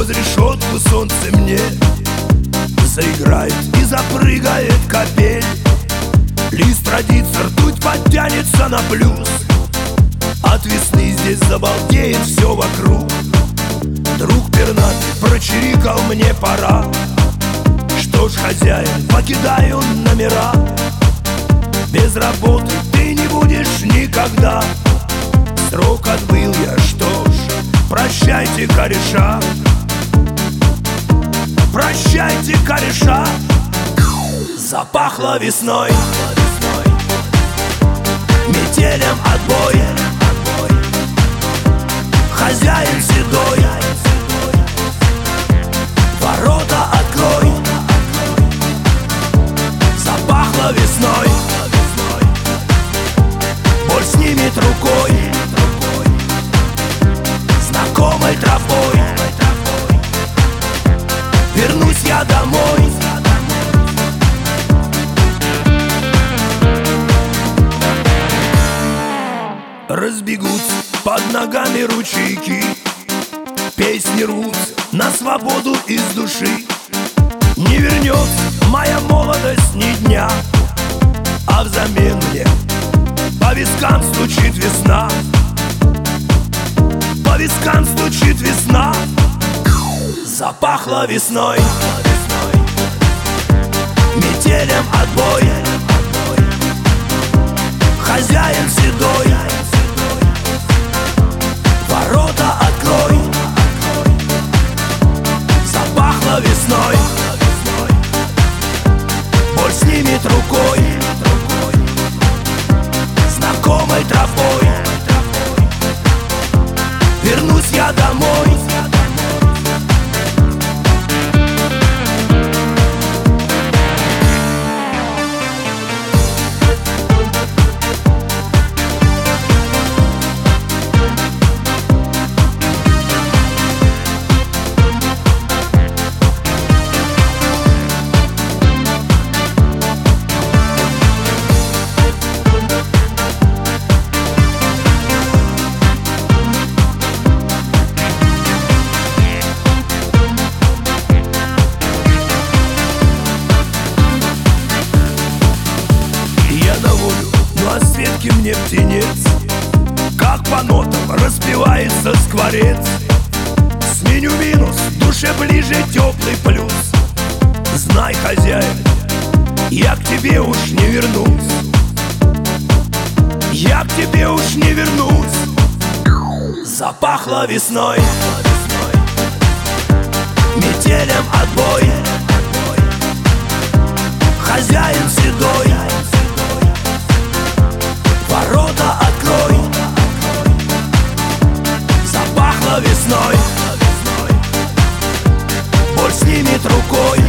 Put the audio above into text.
Сквозь решетку солнце мне заиграет и запрыгает капель. Лист родится, ртуть подтянется на плюс. От весны здесь забалдеет все вокруг. Друг пернатый прочирикал: мне пора. Что ж, хозяин, покидаю номера. Без работы ты не будешь никогда. Срок отбыл я, что ж, прощайте, кореша. Прощайте, кореша. Запахло весной, метелем отбой. Хозяин седой, ворота открой. Запахло весной, боль снимет рукой, знакомой тропой. Вернусь я домой. Разбегутся под ногами ручейки, песни рвутся на свободу из души. Не вернется моя молодость ни дня, а взамен мне по вискам стучит весна. По вискам стучит весна. Запахло весной, метелем отбой. Хозяин седой, ворота открой. Запахло весной, боль снимет рукой, знакомой тропой. Вернусь я домой. Светки мне птенец, как по нотам распевается скворец. Сменю минус, душе ближе теплый плюс. Знай, хозяин, я к тебе уж не вернусь. Я к тебе уж не вернусь. Запахло весной, метелем отбой. Хозяин седой, ворота открой. Запахло весной, боль снимет рукой,